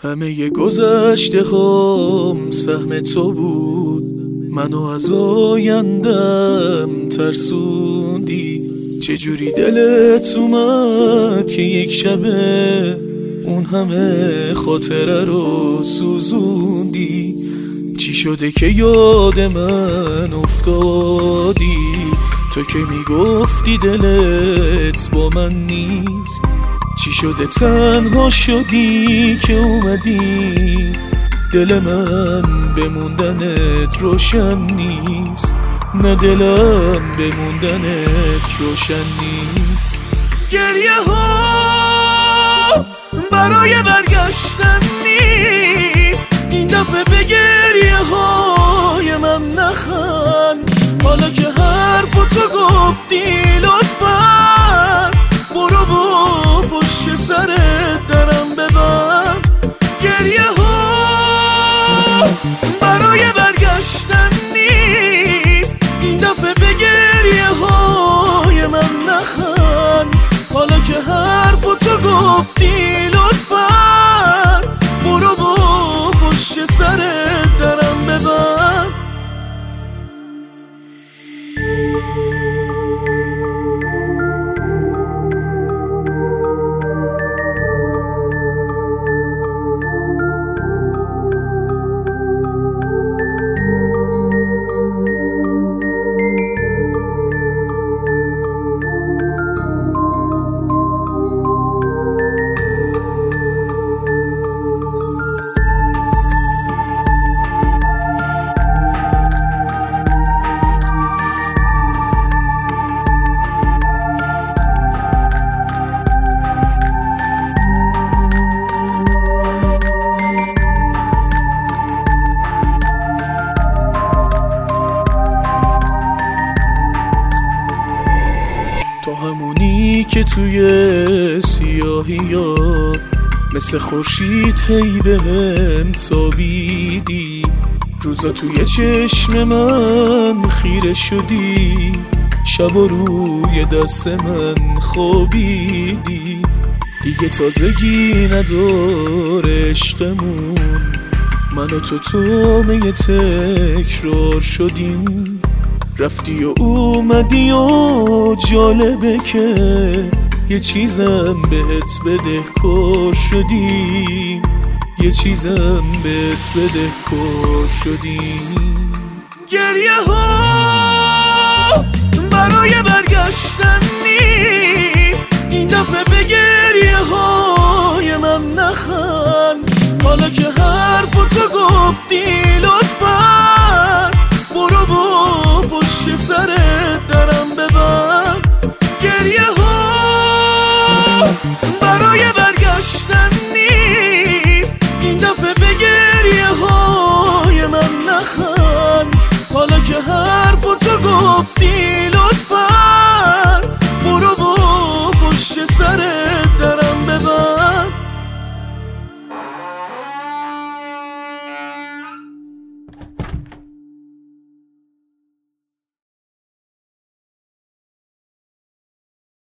همه گذشته هم سهم تو بود، منو از آیندم ترسوندی. چجوری دلت اومد که یک شبه اون همه خاطره رو سوزوندی؟ چی شده که یاد من افتادی؟ تو که میگفتی دلت با من نیست. چی شده تنها شدی که اومدی؟ دل من بموندنت روشن نیست، نه دلم بموندنت روشن نیست. گریه ها برای برگشتن نیست، این دفعه به گریه های من نخند. حالا که حرفو تو گفتی لطفاً برو با پشت سرت درم ببند. گریه ها برای برگشتن نیست، این دفعه به گریه های من نخند. حالا که حرفو تو گفتی لطفاً برو با پشت سرت درم ببند. تو همونی که توی سیاهیات مثل خورشید هی بهم تابیدی. روزا توی چشم من خیره شدی، شب و روی دست من خوابیدی. دیگه تازگی نداره عشقمون، من و تو تومه تکرار شدیم. رفتی و اومدی و جالبه که یه چیزم بهت بدهکار شدیم، یه چیزم بهت بدهکار شدیم. گریه ها برای برگشتن نیست، این دفعه به گریه های من نخند. حالا که حرفو تو گفتی لطفاً برو با پشت سرت درم ببند. گریه ها برای برگشتن نیست، این دفعه به گریه های من نخند. حالا که حرفو تو گفتی لطفاً